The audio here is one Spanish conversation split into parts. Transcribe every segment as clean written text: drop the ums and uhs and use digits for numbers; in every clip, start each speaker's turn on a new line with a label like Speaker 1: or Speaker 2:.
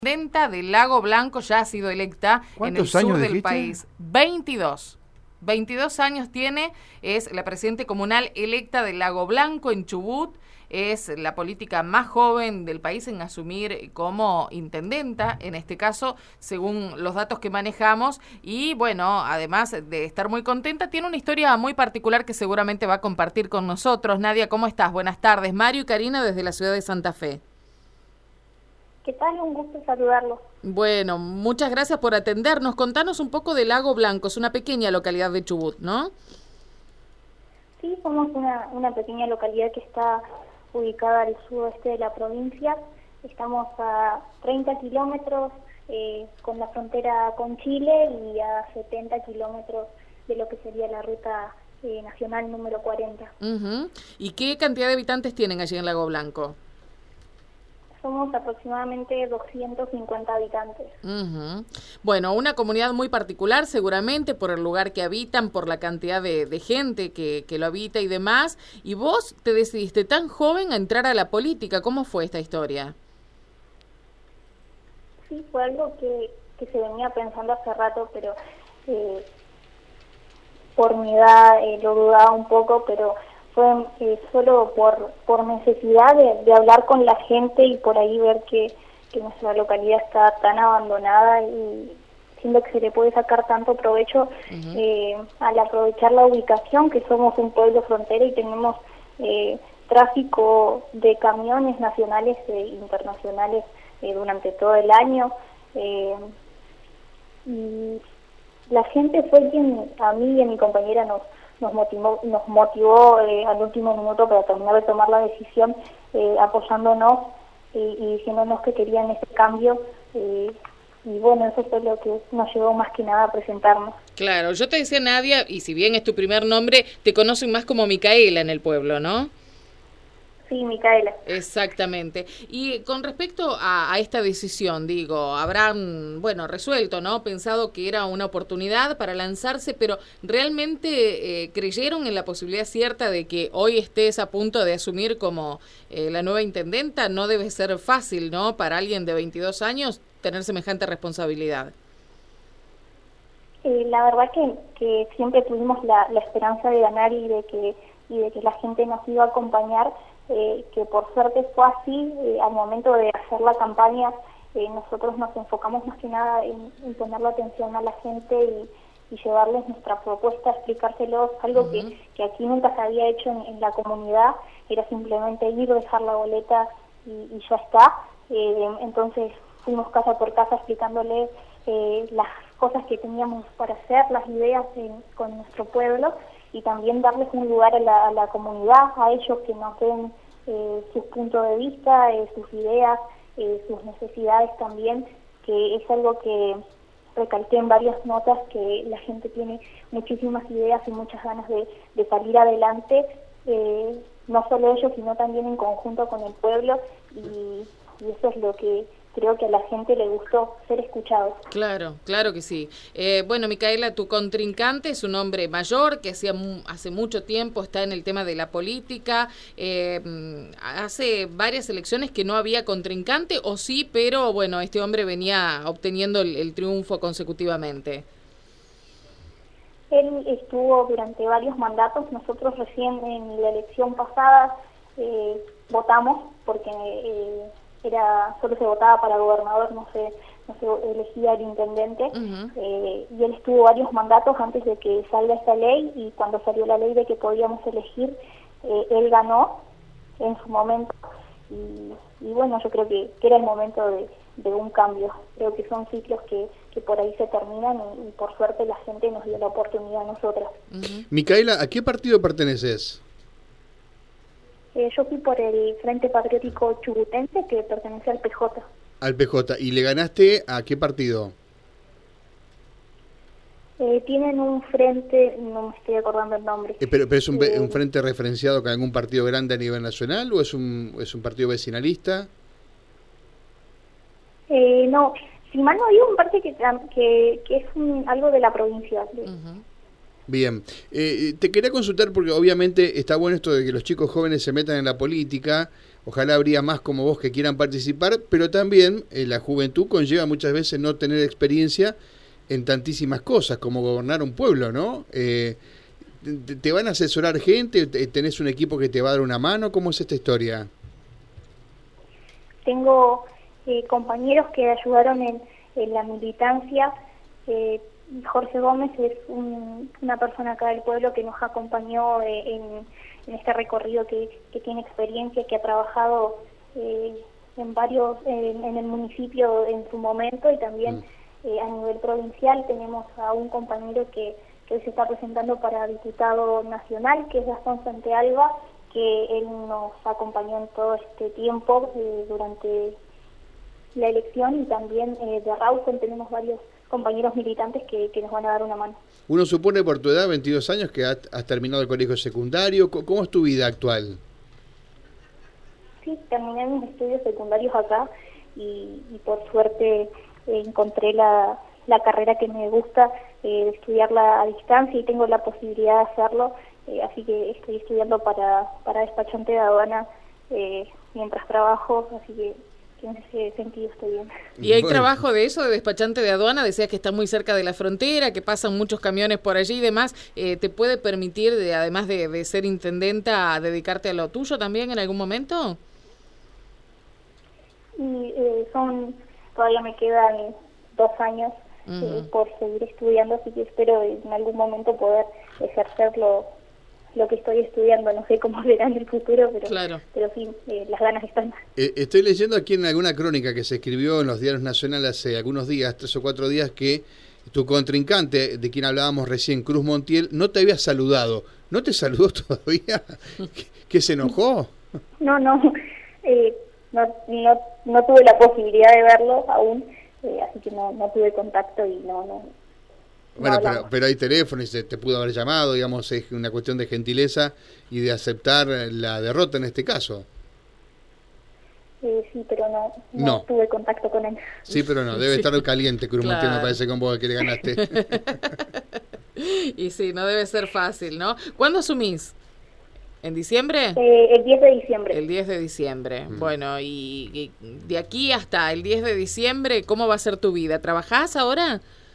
Speaker 1: Intendenta del Lago Blanco ya ha sido electa en el sur del país. 22 años tiene, es la presidenta comunal electa del Lago Blanco en Chubut. Es la política más joven del país en asumir como intendenta, en este caso, según los datos que manejamos. Y bueno, además de estar muy contenta, tiene una historia muy particular que seguramente va a compartir con nosotros. Nadia, ¿cómo estás? Buenas tardes. Mario y Karina desde la ciudad de Santa Fe.
Speaker 2: ¿Qué tal? Un gusto saludarlos.
Speaker 1: Bueno, muchas gracias por atendernos. Contanos un poco del Lago Blanco, es una pequeña localidad de Chubut, ¿no?
Speaker 2: Sí, somos una pequeña localidad que está ubicada al sudoeste de la provincia. Estamos a 30 kilómetros con la frontera con Chile y a 70 kilómetros de lo que sería la ruta nacional número 40.
Speaker 1: ¿Y qué cantidad de habitantes tienen allí en Lago Blanco?
Speaker 2: Somos aproximadamente 250 habitantes.
Speaker 1: Bueno, una comunidad muy particular seguramente por el lugar que habitan, por la cantidad de gente que lo habita y demás. Y vos te decidiste tan joven a entrar a la política. ¿Cómo fue esta historia?
Speaker 2: Sí, fue algo que se venía pensando hace rato, pero por mi edad lo dudaba un poco, pero fue solo por necesidad de hablar con la gente y por ahí ver que nuestra localidad está tan abandonada y siendo que se le puede sacar tanto provecho al aprovechar la ubicación, que somos un pueblo frontera y tenemos tráfico de camiones nacionales e internacionales durante todo el año. Y la gente fue quien a mí y a mi compañera nos motivó al último minuto para terminar de tomar la decisión, apoyándonos y diciéndonos que querían ese cambio. Y bueno, eso fue lo que nos llevó más que nada a presentarnos.
Speaker 1: Claro, yo te decía Nadia, y si bien es tu primer nombre, te conocen más como Micaela en el pueblo, ¿no?
Speaker 2: Sí, Micaela.
Speaker 1: Exactamente. Y con respecto a esta decisión, digo, habrán, bueno, resuelto, ¿no? Pensado que era una oportunidad para lanzarse, pero ¿realmente creyeron en la posibilidad cierta de que hoy estés a punto de asumir como la nueva intendenta? No debe ser fácil, ¿no? Para alguien de 22 años tener semejante responsabilidad.
Speaker 2: La verdad que siempre tuvimos la esperanza de ganar y de que la gente nos iba a acompañar. Que por suerte fue así. Al momento de hacer la campaña nosotros nos enfocamos más que nada en poner la atención a la gente y llevarles nuestra propuesta, explicárselos, algo que aquí nunca se había hecho en la comunidad, era simplemente ir, dejar la boleta y ya está. Entonces fuimos casa por casa explicándoles las cosas que teníamos para hacer, las ideas con nuestro pueblo, y también darles un lugar a la comunidad, a ellos que nos den sus puntos de vista, sus ideas, sus necesidades también, que es algo que recalqué en varias notas, que la gente tiene muchísimas ideas y muchas ganas de salir adelante, no solo ellos, sino también en conjunto con el pueblo, y eso es lo que creo que a la gente le gustó, ser escuchados.
Speaker 1: Claro, claro que sí. Bueno, Micaela, tu contrincante es un hombre mayor que hace mucho tiempo está en el tema de la política. Hace varias elecciones que no había contrincante, o sí, pero bueno, este hombre venía obteniendo el triunfo consecutivamente.
Speaker 2: Él estuvo durante varios mandatos. Nosotros recién en la elección pasada votamos porque solo se votaba para gobernador, no se elegía el intendente. Y él estuvo varios mandatos antes de que salga esta ley, y cuando salió la ley de que podíamos elegir, él ganó en su momento, y bueno, yo creo que era el momento de un cambio. Creo que son ciclos que por ahí se terminan, y por suerte la gente nos dio la oportunidad a nosotras.
Speaker 3: Micaela, ¿a qué partido perteneces?
Speaker 2: Yo fui por el Frente Patriótico Chubutense, que pertenece al PJ.
Speaker 3: Al PJ. ¿Y le ganaste a qué partido?
Speaker 2: Tienen un frente, no me estoy acordando el nombre.
Speaker 3: ¿Pero es un frente referenciado con algún partido grande a nivel nacional, o es un partido vecinalista?
Speaker 2: No, si mal no digo, me parece que es algo de la provincia.
Speaker 3: Bien, te quería consultar porque obviamente está bueno esto de que los chicos jóvenes se metan en la política. Ojalá habría más como vos que quieran participar, pero también la juventud conlleva muchas veces no tener experiencia en tantísimas cosas, como gobernar un pueblo, ¿no? ¿Te van a asesorar gente? ¿Tenés un equipo que te va a dar una mano? ¿Cómo es esta historia?
Speaker 2: Tengo compañeros que ayudaron en la militancia. Jorge Gómez es una persona acá del pueblo que nos acompañó en este recorrido, que tiene experiencia, que ha trabajado en el municipio en su momento, y también a nivel provincial. Tenemos a un compañero que hoy se está presentando para diputado nacional, que es Gastón Santealba, que él nos acompañó en todo este tiempo durante la elección, y también de Rawson tenemos varios compañeros militantes que nos van a dar una mano.
Speaker 3: Uno supone por tu edad, 22 años, que has terminado el colegio secundario. ¿Cómo es tu vida actual?
Speaker 2: Sí, terminé mis estudios secundarios acá y por suerte encontré la carrera que me gusta, de estudiarla a distancia, y tengo la posibilidad de hacerlo, así que estoy estudiando para despachante de aduana mientras trabajo, así que en ese sentido estoy bien.
Speaker 1: ¿Y hay trabajo de eso, de despachante de aduana? Decías que está muy cerca de la frontera, que pasan muchos camiones por allí y demás. ¿Te puede permitir, además de ser intendenta, dedicarte a lo tuyo también en algún momento?
Speaker 2: Y todavía me quedan 2 años por seguir estudiando, así que espero en algún momento poder ejercer lo que estoy estudiando. No sé cómo será en el futuro, pero,
Speaker 1: claro.
Speaker 2: Pero sí, las ganas están.
Speaker 3: Estoy leyendo aquí en alguna crónica que se escribió en los diarios nacionales hace algunos días, 3 o 4 días, que tu contrincante, de quien hablábamos recién, Cruz Montiel, no te había saludado. ¿No te saludó todavía? ¿Que se enojó?
Speaker 2: No tuve la posibilidad de verlo aún, así que no tuve contacto y no.
Speaker 3: Bueno, pero hay teléfono y te pudo haber llamado, digamos, es una cuestión de gentileza y de aceptar la derrota en este caso.
Speaker 2: Sí, pero no tuve contacto con él.
Speaker 3: Sí, pero no, debe estar caliente, Cruz Montiel, me parece, con vos que le ganaste.
Speaker 1: Y sí, no debe ser fácil, ¿no? ¿Cuándo asumís? ¿En diciembre?
Speaker 2: El 10 de diciembre.
Speaker 1: El 10 de diciembre. Bueno, y de aquí hasta el 10 de diciembre, ¿cómo va a ser tu vida? ¿Trabajás ahora?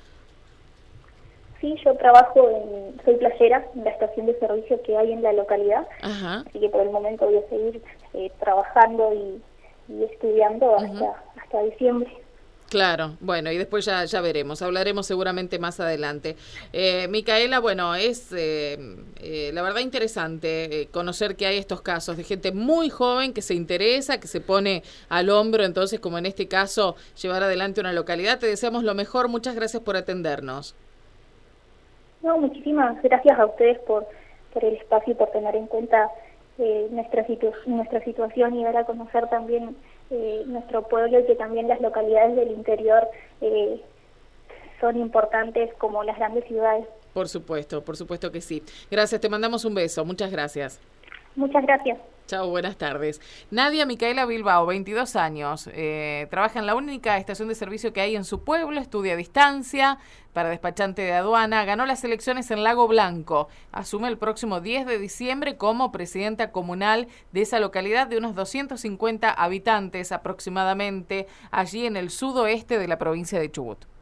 Speaker 2: Sí, yo trabajo soy playera en la estación de servicio que hay en la localidad.
Speaker 1: Ajá.
Speaker 2: Así que por el momento voy a seguir trabajando y estudiando hasta diciembre.
Speaker 1: Claro, bueno, y después ya veremos, hablaremos seguramente más adelante. Micaela, bueno, es la verdad interesante conocer que hay estos casos de gente muy joven que se interesa, que se pone al hombro, entonces, como en este caso, llevar adelante una localidad. Te deseamos lo mejor, muchas gracias por atendernos.
Speaker 2: No, muchísimas gracias a ustedes por el espacio y por tener en cuenta nuestra situación, y dar a conocer también nuestro pueblo, y que también las localidades del interior son importantes como las grandes ciudades.
Speaker 1: Por supuesto que sí. Gracias, te mandamos un beso, muchas gracias.
Speaker 2: Muchas gracias.
Speaker 1: Chao, buenas tardes. Nadia Micaela Bilbao, 22 años, trabaja en la única estación de servicio que hay en su pueblo, estudia a distancia para despachante de aduana, ganó las elecciones en Lago Blanco, asume el próximo 10 de diciembre como presidenta comunal de esa localidad de unos 250 habitantes aproximadamente, allí en el sudoeste de la provincia de Chubut.